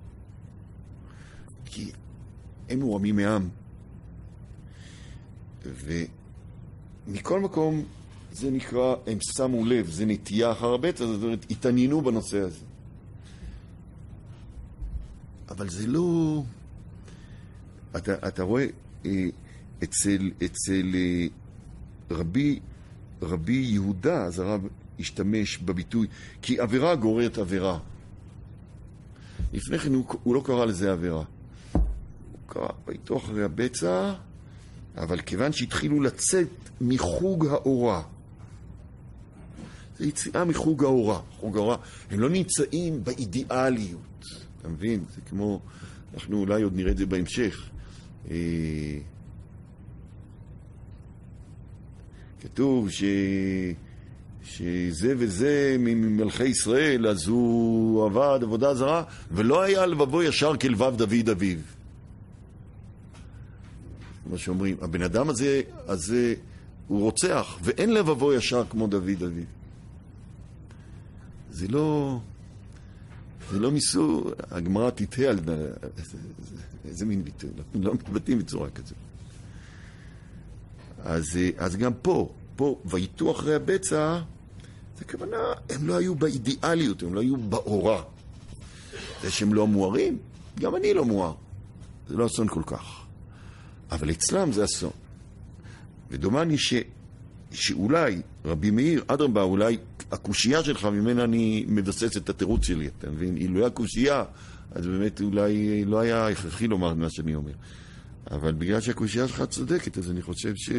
כי הם מורמים מעם. ומכל מקום זה נקרא, הם שמו לב, זה נטייה אחר הבצע, זאת אומרת, התעניינו בנושא הזה. אבל זה לא... אתה, אתה רואה, אצל, אצל רבי, רבי יהודה, אז הרב השתמש בביטוי, כי עבירה גוררת עבירה. לפני כן הוא, הוא לא קרא לזה עבירה. הוא קרא ביתו אחרי הבצע, אבל כיוון שהתחילו לצאת מחוג האורה, זה יציאה מחוג האורה. חוג האורה, הם לא נמצאים באידיאליות. אתה מבין? זה כמו, אנחנו אולי עוד נראה את זה בהמשך. כתוב ש... שזה וזה ממלכי ישראל, אז הוא עבד עבודה זרה, ולא היה לבבו ישר כלבב דוד אביו. מה שאומרים, הבן אדם הזה, הזה הוא רוצח, ואין לבבו ישר כמו דוד אביו. זה לא... זה לא מיסור, הגמרא תתהה על... איזה מין ביטוי, לא מתבטאים בצורה כזו. אז, אז גם פה, פה, ויתו אחרי הבצע, זה כוונה, הם לא היו באידיאליות, הם לא היו באורה. זה שהם לא מוארים, גם אני לא מואר. זה לא אסון כל כך. אבל אצלם זה אסון. ודומני ש, שאולי, רבי מאיר, אדרבה, אולי הקושייה שלך, ממנה אני מבסס את התירוץ שלי, אתה מבין? אילו היה הקושייה, אז באמת אולי לא היה הכרחי לומר מה שאני אומר. אבל בגלל שהקושייה שלך צודקת, אז אני חושב ש...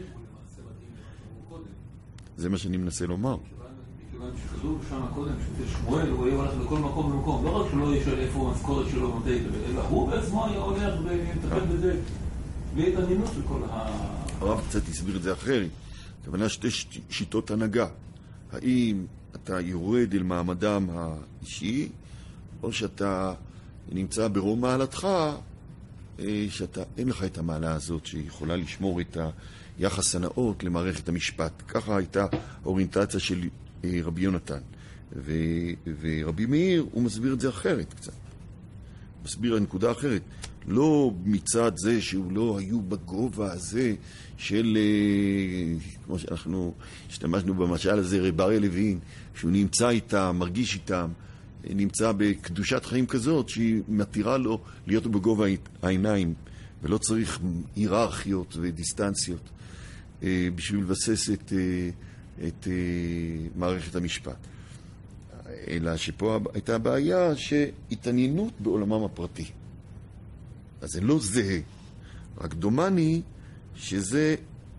זה מה שאני מנסה לומר. מכיוון שכתוב שם קודם, ששמואל הוא היה הולך לכל מקום ומקום, לא רק שלא ישאל איפה המשכורת שלו מתי, אלא הוא בעצמו היה הולך ומטפל בזה, בלי התעניינות של כל ה... הרב קצת הסביר את זה אחרת. הכוונה שתי שיטות הנהגה. האם אתה יורד אל מעמדם האישי, או שאתה נמצא ברום מעלתך, שאתה אין לך את המעלה הזאת שיכולה לשמור את היחס הנאות למערכת המשפט. ככה הייתה האוריינטציה של רבי יונתן. ו, ורבי מאיר הוא מסביר את זה אחרת קצת. מסביר הנקודה אחרת. לא מצד זה שהוא לא היו בגובה הזה של, כמו שאנחנו השתמשנו במשל הזה, רב אריה לוין, שהוא נמצא איתם, מרגיש איתם, נמצא בקדושת חיים כזאת שהיא מתירה לו להיות בגובה העיניים, ולא צריך היררכיות ודיסטנציות בשביל לבסס את, את מערכת המשפט. אלא שפה הייתה בעיה שהתעניינות בעולמם הפרטי. אז זה לא זהה, רק דומני שזה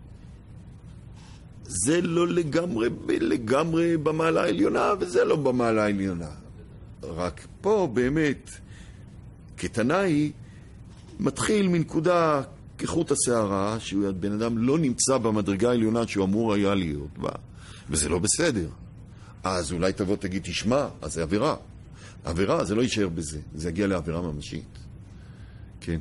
זה לא לגמרי, לגמרי במעלה העליונה, וזה לא במעלה העליונה. רק פה באמת, כתנאי, מתחיל מנקודה כחוט השערה, שבן אדם לא נמצא במדרגה העליונה שהוא אמור היה להיות בה, וזה לא בסדר. אז אולי תבוא תגיד, תשמע, אז זה עבירה. עבירה, זה לא יישאר בזה, זה יגיע לעבירה ממשית. כן.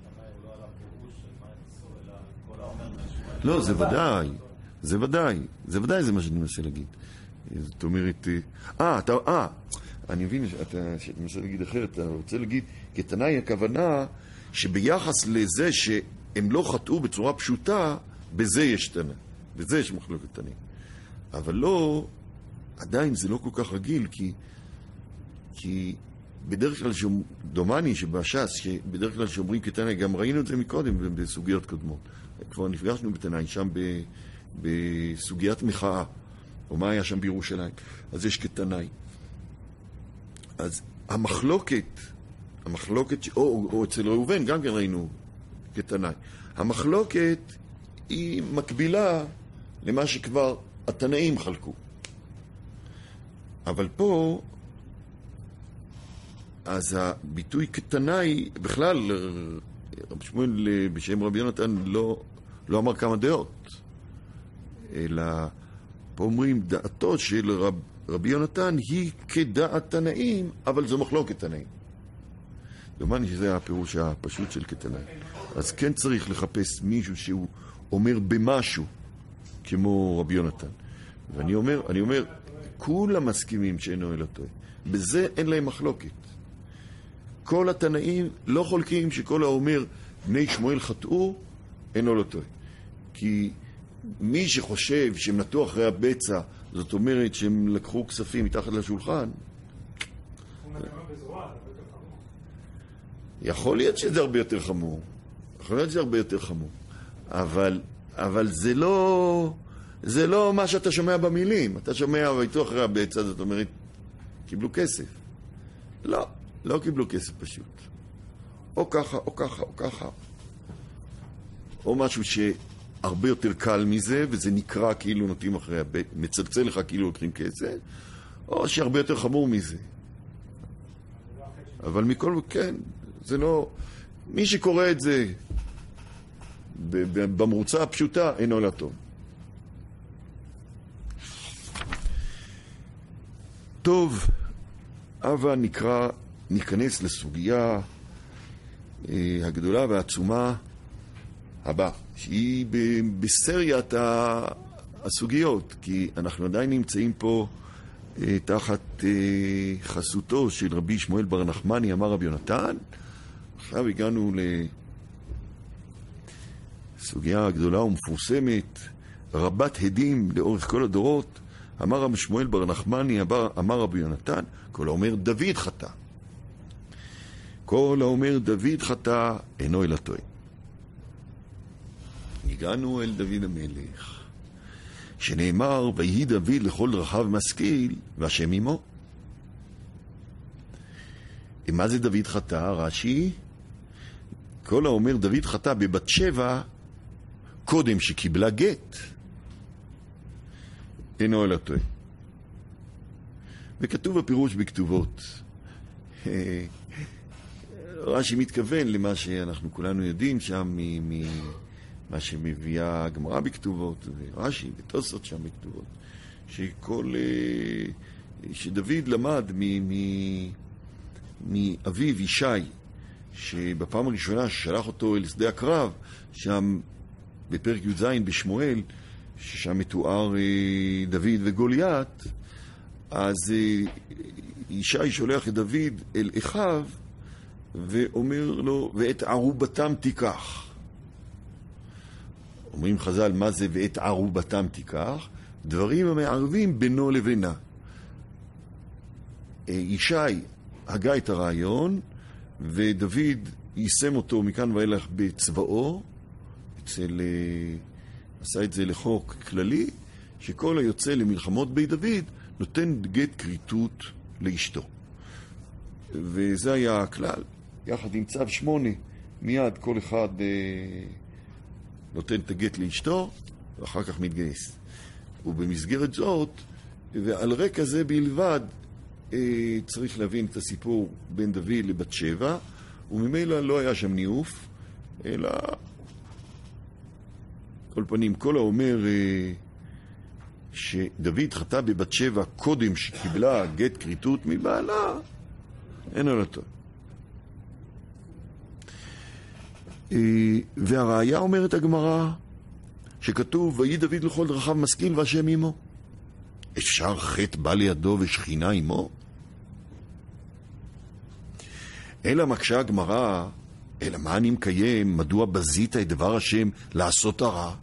לא, זה ודאי, זה ודאי, זה ודאי זה מה שאני מנסה להגיד. זאת אומרת, אה, אתה, אה, אני מבין שאתה מנסה להגיד אחרת, אתה רוצה להגיד, כתנאי הכוונה שביחס לזה שהם לא חטאו בצורה פשוטה, בזה יש תנא, בזה יש מחלוקת תנאים. אבל לא, עדיין זה לא כל כך רגיל, כי, כי בדרך כלל דומני שבש"ס, שבדרך כלל שאומרים כתנאי, גם ראינו את זה מקודם בסוגיות קודמות. כבר נפגשנו בתנאי שם ב, בסוגיית מחאה, או מה היה שם בירושלים. אז יש כתנאי. אז המחלוקת, המחלוקת, או, או, או אצל ראובן, גם כן ראינו כתנאי. המחלוקת היא מקבילה למה שכבר התנאים חלקו. אבל פה, אז הביטוי כתנאי, בכלל, רבי שמואל בשם רבי יונתן לא, לא אמר כמה דעות, אלא פה אומרים דעתו של רב, רבי יונתן היא כדעת תנאים, אבל זו מחלוקת תנאים. דומני שזה הפירוש הפשוט של כתנאי. אז כן צריך לחפש מישהו שהוא אומר במשהו כמו רבי יונתן. ואני אומר, אני אומר, כולם מסכימים שאינו אלא טועה. בזה אין להם מחלוקת. כל התנאים לא חולקים שכל האומר בני שמואל חטאו, אינו לא טועה. כי מי שחושב שהם נטו אחרי הבצע, זאת אומרת שהם לקחו כספים מתחת לשולחן, יכול להיות שזה הרבה יותר חמור. יכול להיות שזה הרבה יותר חמור. אבל, אבל זה לא, זה לא מה שאתה שומע במילים. אתה שומע ויתו אחרי הבצע, זאת אומרת, קיבלו כסף. לא, לא קיבלו כסף פשוט. או ככה, או ככה, או ככה. או משהו שהרבה יותר קל מזה, וזה נקרא כאילו נוטים אחרי הבצע, מצלצל לך כאילו לוקחים כסף, או שהרבה יותר חמור מזה. אבל מכל, כן, זה לא, מי שקורא את זה במרוצה הפשוטה, אינו לתום. טוב, אבל נקרא, ניכנס לסוגיה אה, הגדולה והעצומה הבאה, שהיא בסריית הסוגיות, כי אנחנו עדיין נמצאים פה אה, תחת אה, חסותו של רבי שמואל בר נחמני, אמר רבי יונתן. עכשיו הגענו לסוגיה הגדולה ומפורסמת, רבת הדים לאורך כל הדורות. אמר רבי שמואל בר נחמני, אמר רבי יונתן, כל האומר דוד חטא. כל האומר דוד חטא, אינו אלא טועה. הגענו אל דוד המלך, שנאמר, ויהי דוד לכל דרכיו משכיל, והשם עמו. מה זה דוד חטא? רש"י, כל האומר דוד חטא בבת שבע, קודם שקיבלה גט, אינו אלא טועה. וכתוב בפירוש בכתובות. רש"י מתכוון למה שאנחנו כולנו יודעים שם, ממה שמביאה הגמרא בכתובות, ורש"י ותוספות שם בכתובות, שכל, שדוד למד מאביו ישי, שבפעם הראשונה ששלח אותו אל שדה הקרב, שם בפרק י"ז בשמואל, ששם מתואר דוד וגוליית, אז ישי שולח את דוד אל אחיו ואומר לו, ואת ערובתם תיקח. אומרים חז"ל, מה זה ואת ערובתם תיקח? דברים המערבים בינו לבינה. ישי הגה את הרעיון, ודוד יישם אותו מכאן ואילך בצבאו, אצל... עשה את זה לחוק כללי, שכל היוצא למלחמות בי דוד נותן גט כריתות לאשתו. וזה היה הכלל. יחד עם צו שמונה, מיד כל אחד אה, נותן את הגט לאשתו, ואחר כך מתגייס. ובמסגרת זאת, ועל רקע זה בלבד, אה, צריך להבין את הסיפור בין דוד לבת שבע, וממילא לא היה שם ניאוף, אלא... כל פנים, כל האומר אה, שדוד חטא בבת שבע קודם שקיבלה גט כריתות מבעלה, אין על אותו. אה, והראיה אומרת הגמרא, שכתוב, ויהי דוד לכל דרכיו משכיל והשם עמו. אפשר חטא בא לידו ושכינה עמו? אלא מקשה הגמרא, אלא מה אני מקיים? מדוע בזית את דבר השם לעשות הרע?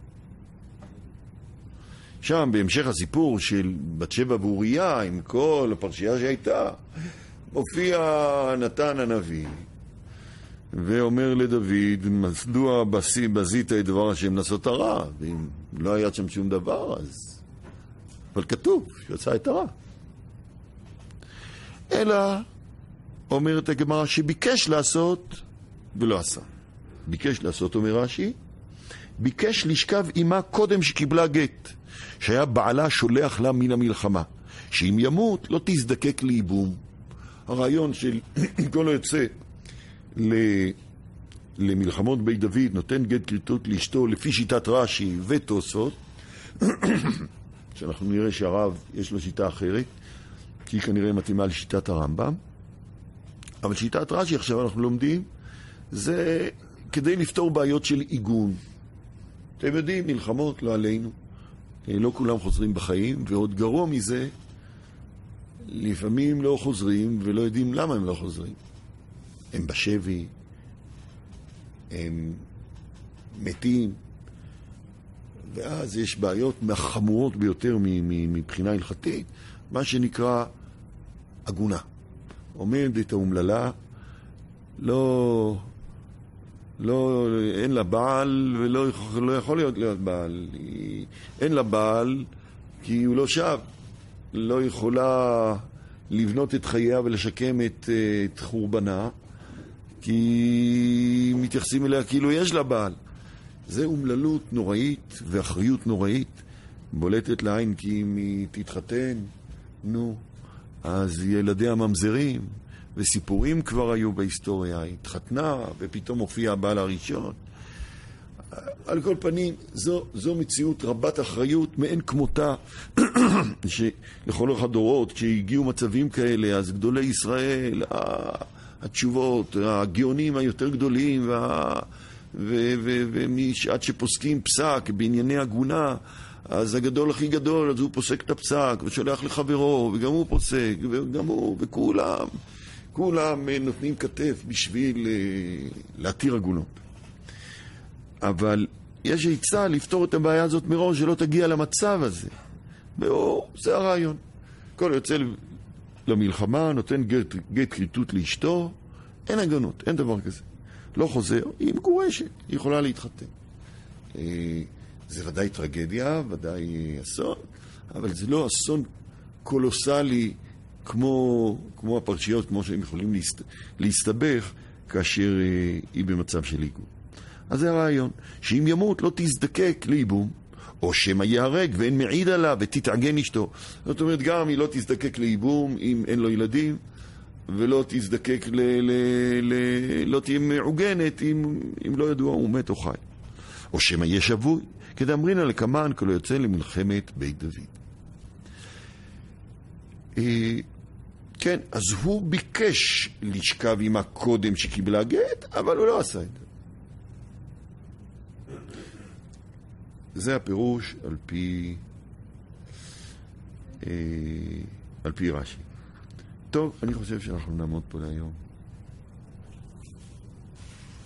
שם בהמשך הסיפור של בת שבע ואוריה, עם כל הפרשייה שהייתה, מופיע נתן הנביא ואומר לדוד, מדוע בזית את דבר השם לעשות הרע? ואם לא היה שם שום דבר, אז... אבל כתוב שיוצא את הרע. אלא אומרת הגמרא שביקש לעשות ולא עשה. ביקש לעשות, אומר רש"י, ביקש לשכב עמה קודם שקיבלה גט, שהיה בעלה שולח לה מן המלחמה, שאם ימות לא תזדקק לאיבום. הרעיון של כל היוצא למלחמות בי דוד נותן גט כריתות לאשתו לפי שיטת רש"י ותוספות, שאנחנו נראה שהרב יש לו שיטה אחרת, כי היא כנראה מתאימה לשיטת הרמב"ם, אבל שיטת רש"י עכשיו אנחנו לומדים, זה כדי לפתור בעיות של עיגון. אתם יודעים, מלחמות לא עלינו, לא כולם חוזרים בחיים, ועוד גרוע מזה, לפעמים לא חוזרים ולא יודעים למה הם לא חוזרים. הם בשבי, הם מתים, ואז יש בעיות מהחמורות ביותר מבחינה הלכתית, מה שנקרא עגונה. עומדת האומללה, לא, לא, אין לה בעל ולא לא יכול להיות להיות בעל. אין לה בעל כי הוא לא שב. לא יכולה לבנות את חייה ולשקם את, את חורבנה, כי מתייחסים אליה כאילו יש לה בעל. זה אומללות נוראית ואחריות נוראית, בולטת לעין, כי אם היא תתחתן, נו, אז ילדיה ממזרים, וסיפורים כבר היו בהיסטוריה, התחתנה, ופתאום הופיע הבעל הראשון. על כל פנים, זו, זו מציאות רבת אחריות מאין כמותה, שלכל אורך הדורות, כשהגיעו מצבים כאלה, אז גדולי ישראל, התשובות, הגאונים היותר גדולים, וה... ועד שפוסקים פסק בענייני הגונה, אז הגדול הכי גדול, אז הוא פוסק את הפסק ושולח לחברו, וגם הוא פוסק, וגם הוא, וכולם, כולם נותנים כתף בשביל להתיר הגונות. אבל יש עצה לפתור את הבעיה הזאת מראש, שלא תגיע למצב הזה. והוא, זה הרעיון. כל יוצא למלחמה, נותן גט, גט כריתות לאשתו, אין הגנות, אין דבר כזה. לא חוזר, היא מגורשת, היא יכולה להתחתן. זה ודאי טרגדיה, ודאי אסון, אבל זה לא אסון קולוסלי כמו, כמו הפרשיות, כמו שהם יכולים להסת, להסתבך כאשר היא במצב של איגום. אז זה הרעיון, שאם ימות לא תזדקק לאיבום, או שמה יהרג ואין מעיד עליו ותתעגן אשתו. זאת אומרת, גם היא לא תזדקק לאיבום אם אין לו ילדים, ולא תזדקק, ל, ל, ל, לא תהיה מעוגנת אם, אם לא ידוע הוא מת או חי. או שמה יהיה שבוי, כדאמרינא לקמן כלא יוצא למלחמת בית דוד. אה, כן, אז הוא ביקש לשכב עמה קודם שקיבלה גט, אבל הוא לא עשה את זה. זה הפירוש על פי אה, על פי רש"י. טוב, אני חושב שאנחנו נעמוד פה להיום.